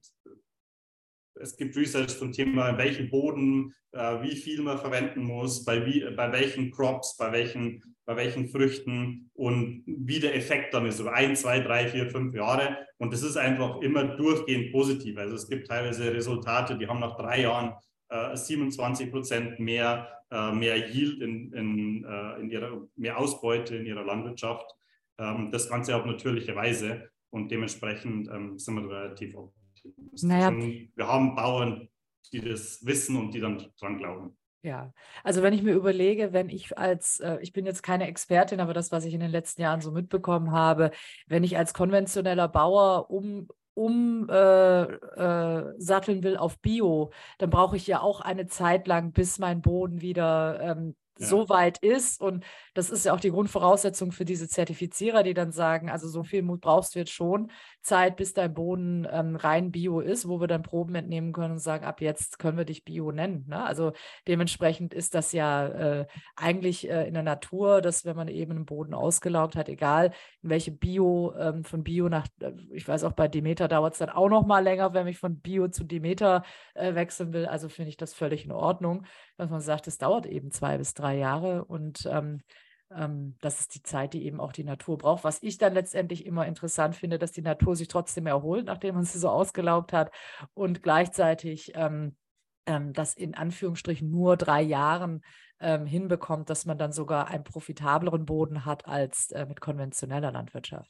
Es gibt Research zum Thema, in welchem Boden, äh, wie viel man verwenden muss, bei, wie, bei welchen Crops, bei welchen, bei welchen Früchten und wie der Effekt dann ist, über ein, zwei, drei, vier, fünf Jahre. Und das ist einfach immer durchgehend positiv. Also es gibt teilweise Resultate, die haben nach drei Jahren äh, siebenundzwanzig Prozent mehr, äh, mehr Yield, in, in, äh, in ihrer, mehr Ausbeute in ihrer Landwirtschaft. Ähm, das Ganze auf natürliche Weise. Und dementsprechend ähm, sind wir relativ optimistisch. Naja. Und wir haben Bauern, die das wissen und die dann dran glauben. Ja, also wenn ich mir überlege, wenn ich als, äh, ich bin jetzt keine Expertin, aber das, was ich in den letzten Jahren so mitbekommen habe, wenn ich als konventioneller Bauer um um äh, äh, satteln will auf Bio, dann brauche ich ja auch eine Zeit lang, bis mein Boden wieder ähm, Ja. so weit ist. Und das ist ja auch die Grundvoraussetzung für diese Zertifizierer, die dann sagen, also so viel brauchst du jetzt schon Zeit, bis dein Boden ähm, rein Bio ist, wo wir dann Proben entnehmen können und sagen, ab jetzt können wir dich Bio nennen. Ne? Also dementsprechend ist das ja äh, eigentlich äh, in der Natur, dass wenn man eben einen Boden ausgelaugt hat, egal in welche Bio, ähm, von Bio nach, äh, ich weiß auch bei Demeter dauert es dann auch noch mal länger, wenn ich von Bio zu Demeter äh, wechseln will. Also finde ich das völlig in Ordnung, dass man sagt, es dauert eben zwei bis drei Jahre und ähm, ähm, das ist die Zeit, die eben auch die Natur braucht. Was ich dann letztendlich immer interessant finde, dass die Natur sich trotzdem erholt, nachdem man sie so ausgelaugt hat und gleichzeitig ähm, ähm, das in Anführungsstrichen nur drei Jahren ähm, hinbekommt, dass man dann sogar einen profitableren Boden hat als äh, mit konventioneller Landwirtschaft.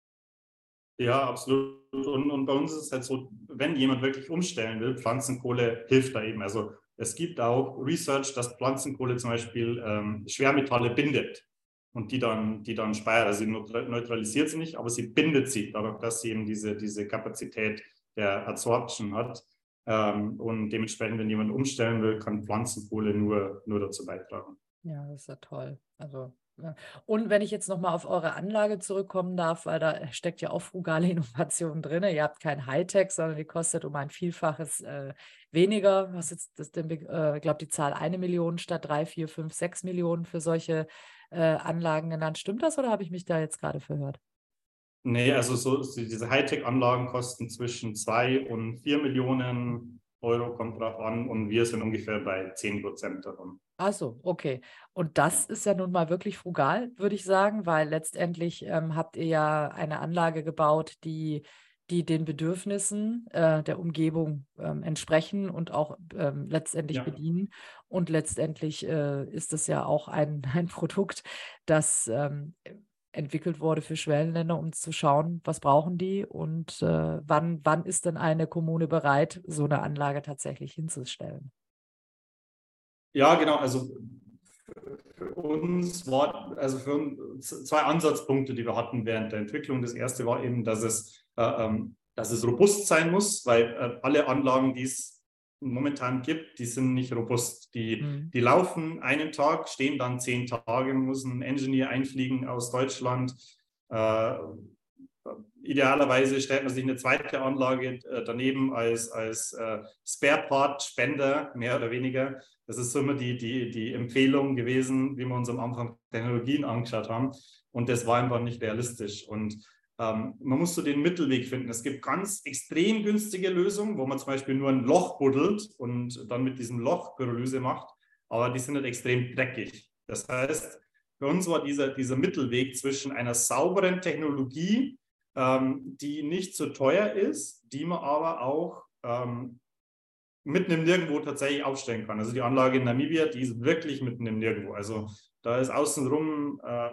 Ja, absolut. Und, und bei uns ist es halt so, wenn jemand wirklich umstellen will, Pflanzenkohle hilft da eben. Also es gibt auch Research, dass Pflanzenkohle zum Beispiel ähm, Schwermetalle bindet und die dann, die dann speichert. Also sie neutralisiert sie nicht, aber sie bindet sie, dadurch, dass sie eben diese, diese Kapazität der Adsorption hat. Ähm, und dementsprechend, wenn jemand umstellen will, kann Pflanzenkohle nur, nur dazu beitragen. Ja, das ist ja toll. Also und wenn ich jetzt nochmal auf eure Anlage zurückkommen darf, weil da steckt ja auch frugale Innovation drin. Ihr habt kein Hightech, sondern die kostet um ein Vielfaches äh, weniger. Du hast jetzt, das, äh, ich glaube, die Zahl eine Million statt drei, vier, fünf, sechs Millionen für solche äh, Anlagen genannt. Stimmt das oder habe ich mich da jetzt gerade verhört? Nee, also so, diese Hightech-Anlagen kosten zwischen zwei und vier Millionen Euro, kommt drauf an, und wir sind ungefähr bei zehn Prozent davon. Ach so, okay. Und das ist ja nun mal wirklich frugal, würde ich sagen, weil letztendlich ähm, habt ihr ja eine Anlage gebaut, die, die den Bedürfnissen äh, der Umgebung ähm, entsprechen und auch ähm, letztendlich Ja. bedienen. Und letztendlich äh, ist es ja auch ein, ein Produkt, das ähm, entwickelt wurde für Schwellenländer, um zu schauen, was brauchen die und äh, wann, wann ist denn eine Kommune bereit, so eine Anlage tatsächlich hinzustellen? Ja, genau. Also für uns war, also für uns zwei Ansatzpunkte, die wir hatten während der Entwicklung. Das erste war eben, dass es, äh, dass es robust sein muss, weil äh, alle Anlagen, die es momentan gibt, die sind nicht robust. Die, mhm. die laufen einen Tag, stehen dann zehn Tage, muss ein Engineer einfliegen aus Deutschland, äh, idealerweise stellt man sich eine zweite Anlage äh, daneben als, als äh, Spare-Part-Spender, mehr oder weniger. Das ist so immer die, die, die Empfehlung gewesen, wie wir uns am Anfang Technologien angeschaut haben. Und das war einfach nicht realistisch. Und ähm, man muss so den Mittelweg finden. Es gibt ganz extrem günstige Lösungen, wo man zum Beispiel nur ein Loch buddelt und dann mit diesem Loch Pyrolyse macht. Aber die sind halt extrem dreckig. Das heißt, für uns war dieser, dieser Mittelweg zwischen einer sauberen Technologie, ähm, die nicht so teuer ist, die man aber auch ähm, mitten im Nirgendwo tatsächlich aufstellen kann. Also die Anlage in Namibia, die ist wirklich mitten im Nirgendwo. Also da ist außenrum äh,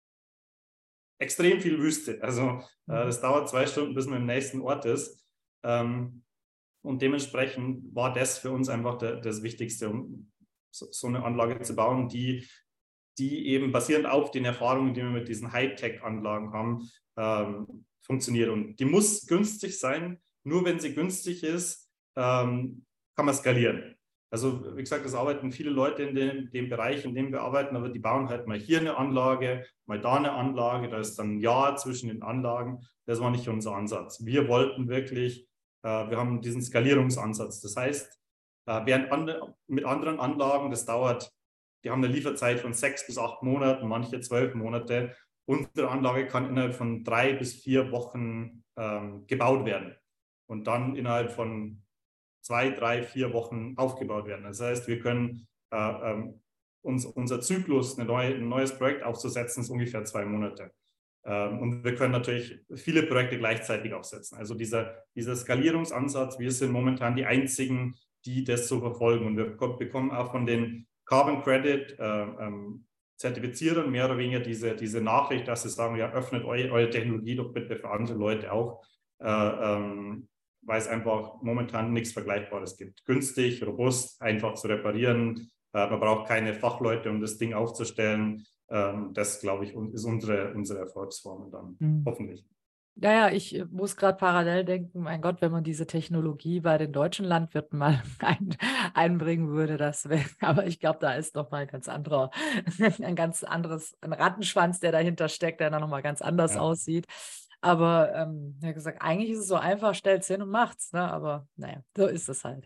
extrem viel Wüste. Also äh, das dauert zwei Stunden, bis man im nächsten Ort ist. Ähm, und dementsprechend war das für uns einfach der, das Wichtigste, um so, so eine Anlage zu bauen, die die eben basierend auf den Erfahrungen, die wir mit diesen Hightech-Anlagen haben, ähm, funktioniert. Und die muss günstig sein. Nur wenn sie günstig ist, ähm, kann man skalieren. Also wie gesagt, es arbeiten viele Leute in dem, dem Bereich, in dem wir arbeiten, aber die bauen halt mal hier eine Anlage, mal da eine Anlage, da ist dann ein Jahr zwischen den Anlagen. Das war nicht unser Ansatz. Wir wollten wirklich, äh, wir haben diesen Skalierungsansatz. Das heißt, äh, während andre, mit anderen Anlagen, das dauert, die haben eine Lieferzeit von sechs bis acht Monaten, manche zwölf Monate. Unsere Anlage kann innerhalb von drei bis vier Wochen ähm, gebaut werden und dann innerhalb von zwei, drei, vier Wochen aufgebaut werden. Das heißt, wir können äh, ähm, uns, unser Zyklus, eine neue, ein neues Projekt aufzusetzen, ist ungefähr zwei Monate. Ähm, und wir können natürlich viele Projekte gleichzeitig aufsetzen. Also dieser, dieser Skalierungsansatz, wir sind momentan die einzigen, die das so verfolgen. Und wir bekommen auch von den Carbon Credit äh, ähm, Zertifizierern mehr oder weniger diese, diese Nachricht, dass sie sagen, ja, öffnet eu, eure Technologie doch bitte für andere Leute auch, äh, ähm, weil es einfach momentan nichts Vergleichbares gibt. Günstig, robust, einfach zu reparieren. Äh, man braucht keine Fachleute, um das Ding aufzustellen. Ähm, das, glaube ich, ist unsere, unsere Erfolgsformel dann, mhm. hoffentlich. Ja, ja, ich muss gerade parallel denken, mein Gott, wenn man diese Technologie bei den deutschen Landwirten mal ein, einbringen würde, das wäre, aber ich glaube, da ist noch mal ein ganz anderer, ein ganz anderes, ein Rattenschwanz, der dahinter steckt, der dann noch mal ganz anders ja. aussieht. Aber ähm, wie gesagt, eigentlich ist es so einfach, stellt es hin und macht's, ne? Aber naja, so ist es halt.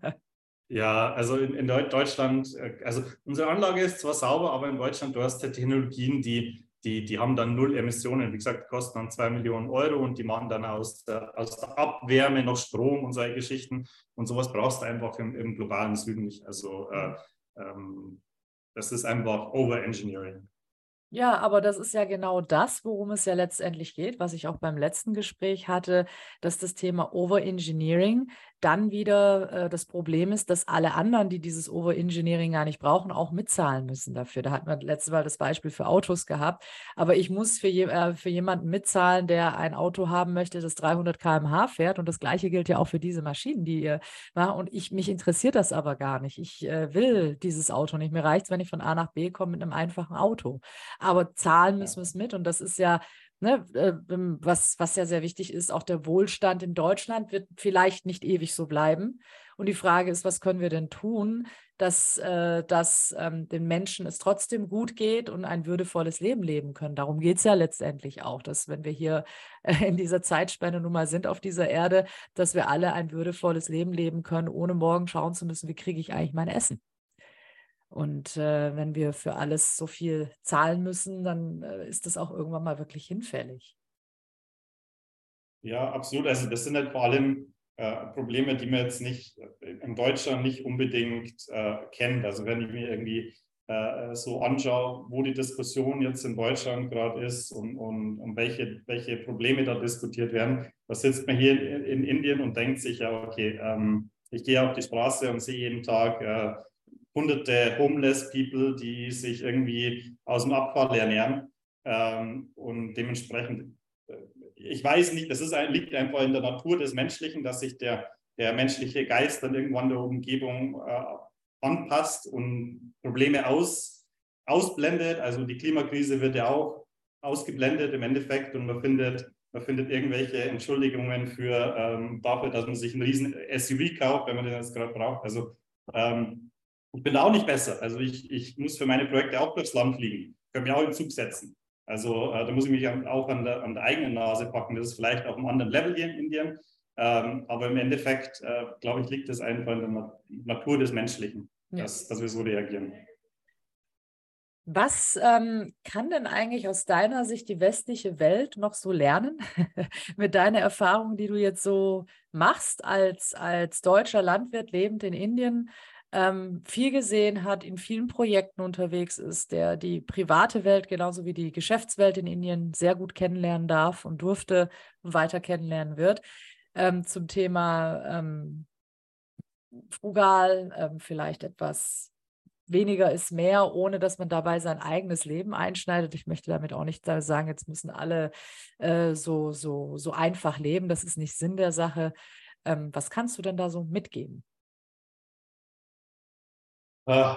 Ja, also in, in Deutschland, also unsere Anlage ist zwar sauber, aber in Deutschland, du hast ja Technologien, die Die, die haben dann null Emissionen, wie gesagt, kosten dann zwei Millionen Euro und die machen dann aus der, aus der Abwärme noch Strom und solche Geschichten. Und sowas brauchst du einfach im, im globalen Süden nicht. Also äh, ähm, das ist einfach Overengineering. Ja, aber das ist ja genau das, worum es ja letztendlich geht, was ich auch beim letzten Gespräch hatte, dass das Thema Overengineering dann wieder äh, das Problem ist, dass alle anderen, die dieses Overengineering gar nicht brauchen, auch mitzahlen müssen dafür. Da hat man letztes Mal das Beispiel für Autos gehabt, aber ich muss für, je, äh, für jemanden mitzahlen, der ein Auto haben möchte, das dreihundert Kilometer pro Stunde fährt, und das Gleiche gilt ja auch für diese Maschinen, die ihr macht, und ich, mich interessiert das aber gar nicht. Ich äh, will dieses Auto nicht. Mir reicht es, wenn ich von A nach B komme mit einem einfachen Auto. Aber zahlen müssen wir es mit, und das ist ja, ne, äh, was, was ja sehr wichtig ist, auch der Wohlstand in Deutschland wird vielleicht nicht ewig so bleiben. Und die Frage ist, was können wir denn tun, dass, äh, dass ähm, den Menschen es trotzdem gut geht und ein würdevolles Leben leben können. Darum geht es ja letztendlich auch, dass, wenn wir hier äh, in dieser Zeitspanne nun mal sind auf dieser Erde, dass wir alle ein würdevolles Leben leben können, ohne morgen schauen zu müssen, wie kriege ich eigentlich mein Essen. Und äh, wenn wir für alles so viel zahlen müssen, dann äh, ist das auch irgendwann mal wirklich hinfällig. Ja, absolut. Also das sind halt vor allem äh, Probleme, die man jetzt nicht in Deutschland nicht unbedingt äh, kennt. Also wenn ich mir irgendwie äh, so anschaue, wo die Diskussion jetzt in Deutschland gerade ist und, und, und welche, welche Probleme da diskutiert werden, da sitzt man hier in, in Indien und denkt sich, ja, okay, ähm, ich gehe auf die Straße und sehe jeden Tag äh, hunderte Homeless People, die sich irgendwie aus dem Abfall ernähren. Ähm, und dementsprechend, äh, ich weiß nicht, das ist, liegt einfach in der Natur des Menschlichen, dass sich der, der menschliche Geist dann irgendwann der Umgebung äh, anpasst und Probleme aus, ausblendet. Also die Klimakrise wird ja auch ausgeblendet im Endeffekt, und man findet, man findet irgendwelche Entschuldigungen für ähm, dafür, dass man sich einen riesen S U V kauft, wenn man den jetzt gerade braucht. Also ähm, ich bin da auch nicht besser. Also ich, ich muss für meine Projekte auch durchs Land fliegen. Ich kann mich auch in den Zug setzen. Also äh, da muss ich mich auch an der, an der eigenen Nase packen. Das ist vielleicht auf einem anderen Level hier in Indien. Ähm, aber im Endeffekt, äh, glaube ich, liegt es einfach in der Natur des Menschlichen, ja. dass, dass wir so reagieren. Was ähm, kann denn eigentlich aus deiner Sicht die westliche Welt noch so lernen mit deiner Erfahrung, die du jetzt so machst als, als deutscher Landwirt lebend in Indien, ähm, viel gesehen hat, in vielen Projekten unterwegs ist, der die private Welt genauso wie die Geschäftswelt in Indien sehr gut kennenlernen darf und durfte und weiter kennenlernen wird, ähm, zum Thema ähm, frugal, ähm, vielleicht etwas weniger ist mehr, ohne dass man dabei sein eigenes Leben einschneidet. Ich möchte damit auch nicht sagen, jetzt müssen alle äh, so, so, so einfach leben. Das ist nicht Sinn der Sache. Ähm, was kannst du denn da so mitgeben? Äh,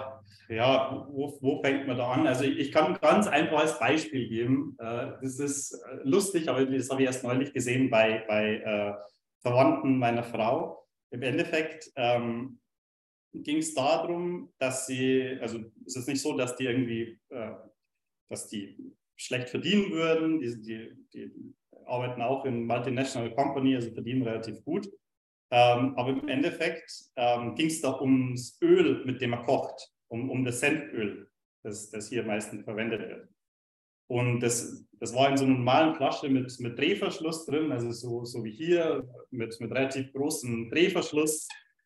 ja, wo, wo fängt man da an? Also ich, ich kann ein ganz einfaches Beispiel geben. Äh, das ist äh, lustig, aber das habe ich erst neulich gesehen bei, bei äh, Verwandten meiner Frau. Im Endeffekt ähm, ging es darum, dass sie, also es ist nicht so, dass die irgendwie, äh, dass die schlecht verdienen würden. Die, die, die arbeiten auch in Multinational Company, also verdienen relativ gut. Ähm, aber im Endeffekt ähm, ging es da ums Öl, mit dem er kocht, um, um das Senföl, das, das hier meistens verwendet wird. Und das, das war in so einer normalen Flasche mit, mit Drehverschluss drin, also so, so wie hier, mit, mit relativ großem Drehverschluss.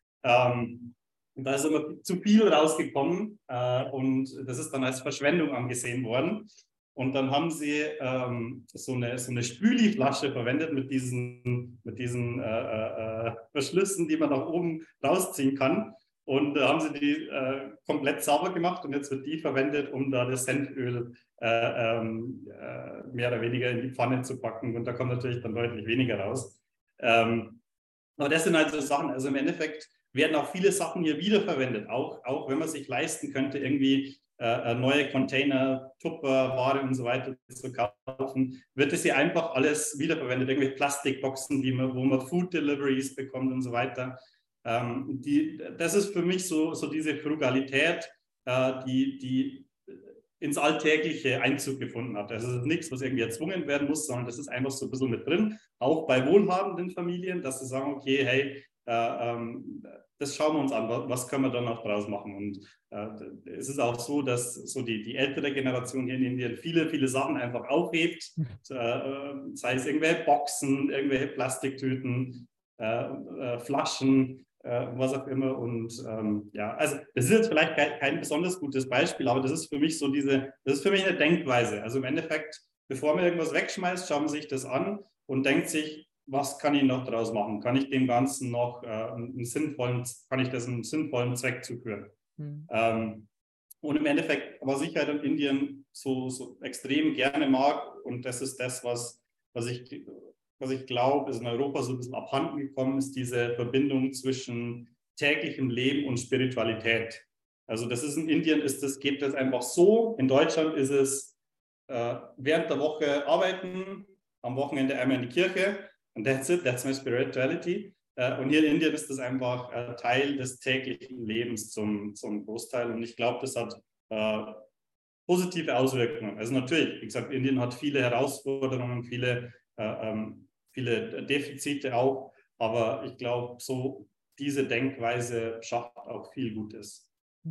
Ähm, und da ist immer zu viel rausgekommen äh, und das ist dann als Verschwendung angesehen worden. Und dann haben sie ähm, so eine, so eine Spüli-Flasche verwendet mit diesen, mit diesen äh, äh, Verschlüssen, die man nach oben rausziehen kann. Und da äh, haben sie die äh, komplett sauber gemacht und jetzt wird die verwendet, um da das Senföl äh, ähm, äh, mehr oder weniger in die Pfanne zu packen. Und da kommt natürlich dann deutlich weniger raus. Ähm, aber das sind halt so Sachen, also im Endeffekt werden auch viele Sachen hier wiederverwendet, auch, auch wenn man sich leisten könnte, irgendwie äh, neue Container, Tupperware und so weiter zu kaufen, wird es hier einfach alles wiederverwendet, irgendwelche Plastikboxen, die man, wo man Food Deliveries bekommt und so weiter. Ähm, die, das ist für mich so, so diese Frugalität, äh, die, die ins Alltägliche Einzug gefunden hat. Also es ist nichts, was irgendwie erzwungen werden muss, sondern das ist einfach so ein bisschen mit drin, auch bei wohlhabenden Familien, dass sie sagen, okay, hey, äh, ähm, das schauen wir uns an, was können wir dann noch draus machen. Und äh, es ist auch so, dass so die, die ältere Generation hier in Indien viele, viele Sachen einfach aufhebt, äh, sei es irgendwelche Boxen, irgendwelche Plastiktüten, äh, äh, Flaschen, äh, was auch immer. Und ähm, ja, also das ist jetzt vielleicht kein, kein besonders gutes Beispiel, aber das ist für mich so diese, das ist für mich eine Denkweise. Also im Endeffekt, bevor man irgendwas wegschmeißt, schaut man sich das an und denkt sich, was kann ich noch daraus machen? Kann ich dem Ganzen noch äh, einen sinnvollen, kann ich das einen sinnvollen Zweck zuführen? Mhm. Ähm, und im Endeffekt, was ich halt in Indien so, so extrem gerne mag, und das ist das, was, was ich, was ich glaube, ist in Europa so ein bisschen abhanden gekommen, ist diese Verbindung zwischen täglichem Leben und Spiritualität. Also das ist in Indien, ist das, geht das einfach so. In Deutschland ist es äh, während der Woche arbeiten, am Wochenende einmal in die Kirche. And that's it, that's my spirituality. Uh, und hier in Indien ist das einfach uh, Teil des täglichen Lebens zum, zum Großteil. Und ich glaube, das hat uh, positive Auswirkungen. Also natürlich, wie gesagt, Indien hat viele Herausforderungen, viele, uh, um, viele Defizite auch. Aber ich glaube, so diese Denkweise schafft auch viel Gutes.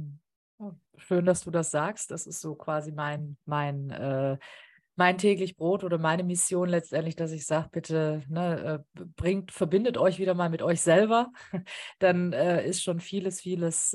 Oh, schön, dass du das sagst. Das ist so quasi mein, mein äh mein täglich Brot oder meine Mission letztendlich, dass ich sage, bitte ne, bringt, verbindet euch wieder mal mit euch selber, dann äh, ist schon vieles, vieles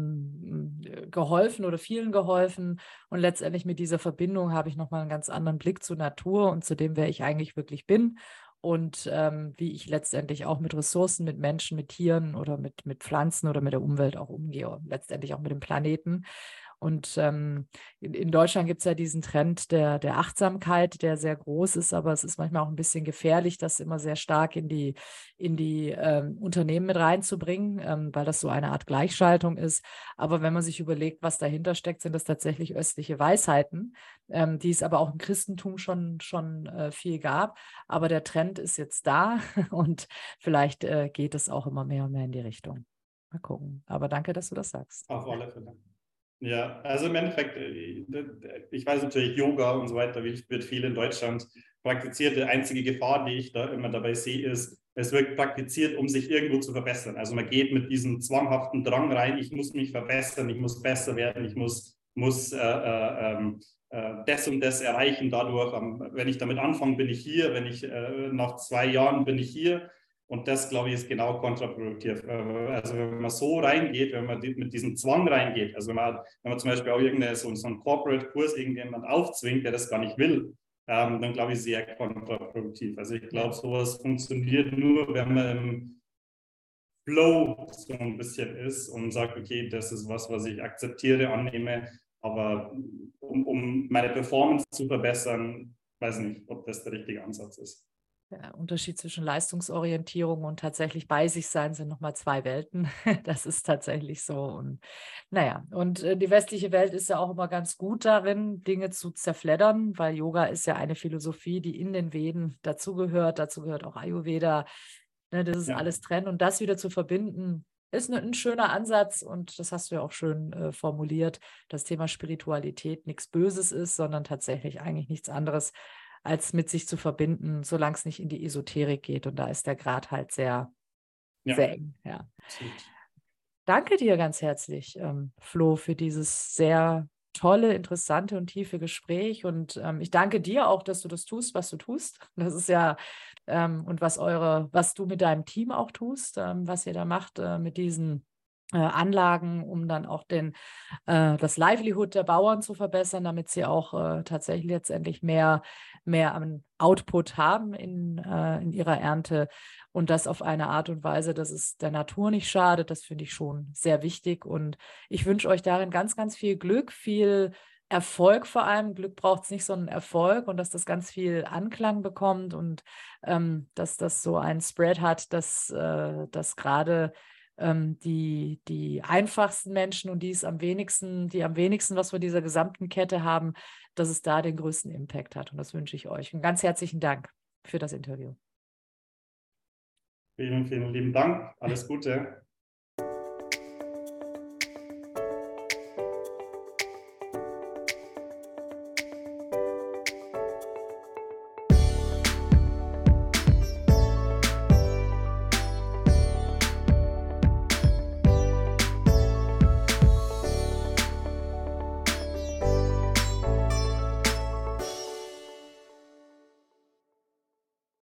ähm, geholfen oder vielen geholfen und letztendlich mit dieser Verbindung habe ich nochmal einen ganz anderen Blick zur Natur und zu dem, wer ich eigentlich wirklich bin und ähm, wie ich letztendlich auch mit Ressourcen, mit Menschen, mit Tieren oder mit, mit Pflanzen oder mit der Umwelt auch umgehe und letztendlich auch mit dem Planeten. Und ähm, in, in Deutschland gibt es ja diesen Trend der, der Achtsamkeit, der sehr groß ist, aber es ist manchmal auch ein bisschen gefährlich, das immer sehr stark in die, in die ähm, Unternehmen mit reinzubringen, ähm, weil das so eine Art Gleichschaltung ist. Aber wenn man sich überlegt, was dahinter steckt, sind das tatsächlich östliche Weisheiten, ähm, die es aber auch im Christentum schon, schon äh, viel gab. Aber der Trend ist jetzt da und vielleicht äh, geht es auch immer mehr und mehr in die Richtung. Mal gucken. Aber danke, dass du das sagst. Auf alle Fälle. Ja, also im Endeffekt, ich weiß natürlich, Yoga und so weiter wird viel in Deutschland praktiziert. Die einzige Gefahr, die ich da immer dabei sehe, ist, es wird praktiziert, um sich irgendwo zu verbessern. Also man geht mit diesem zwanghaften Drang rein, ich muss mich verbessern, ich muss besser werden, ich muss, muss äh, äh, äh, das und das erreichen. Dadurch, ähm, wenn ich damit anfange, bin ich hier, wenn ich äh, nach zwei Jahren bin ich hier. Und das, glaube ich, ist genau kontraproduktiv. Also wenn man so reingeht, wenn man mit diesem Zwang reingeht, also wenn man, wenn man zum Beispiel auch irgendeinen so, so einen Corporate-Kurs irgendjemand aufzwingt, der das gar nicht will, ähm, dann glaube ich, sehr kontraproduktiv. Also ich glaube, sowas funktioniert nur, wenn man im Flow so ein bisschen ist und sagt, okay, das ist was, was ich akzeptiere, annehme, aber um, um meine Performance zu verbessern, weiß nicht, ob das der richtige Ansatz ist. Der Unterschied zwischen Leistungsorientierung und tatsächlich bei sich sein sind nochmal zwei Welten. Das ist tatsächlich so. Und naja, und äh, die westliche Welt ist ja auch immer ganz gut darin, Dinge zu zerfleddern, weil Yoga ist ja eine Philosophie, die in den Veden dazugehört. Dazu gehört auch Ayurveda. Ne, das ist Ja. alles trennen und das wieder zu verbinden, ist ne, ein schöner Ansatz und das hast du ja auch schön äh, formuliert. Das Thema Spiritualität nichts Böses ist, sondern tatsächlich eigentlich nichts anderes als mit sich zu verbinden, solange es nicht in die Esoterik geht. Und da ist der Grad halt sehr, Ja. sehr eng. Ja. Absolut. Danke dir ganz herzlich, ähm, Flo, für dieses sehr tolle, interessante und tiefe Gespräch. Und ähm, ich danke dir auch, dass du das tust, was du tust. Das ist ja, ähm, und was eure, was du mit deinem Team auch tust, ähm, was ihr da macht äh, mit diesen äh, Anlagen, um dann auch den, äh, das Livelihood der Bauern zu verbessern, damit sie auch äh, tatsächlich letztendlich mehr, mehr an Output haben in, äh, in ihrer Ernte. Und das auf eine Art und Weise, dass es der Natur nicht schadet. Das finde ich schon sehr wichtig. Und ich wünsche euch darin ganz, ganz viel Glück, viel Erfolg vor allem. Glück braucht es nicht, sondern Erfolg und dass das ganz viel Anklang bekommt und ähm, dass das so einen Spread hat, dass, äh, dass gerade ähm, die, die einfachsten Menschen und die es am wenigsten, die am wenigsten was von dieser gesamten Kette haben, dass es da den größten Impact hat. Und das wünsche ich euch. Und ganz herzlichen Dank für das Interview. Vielen, vielen lieben Dank. Alles Gute.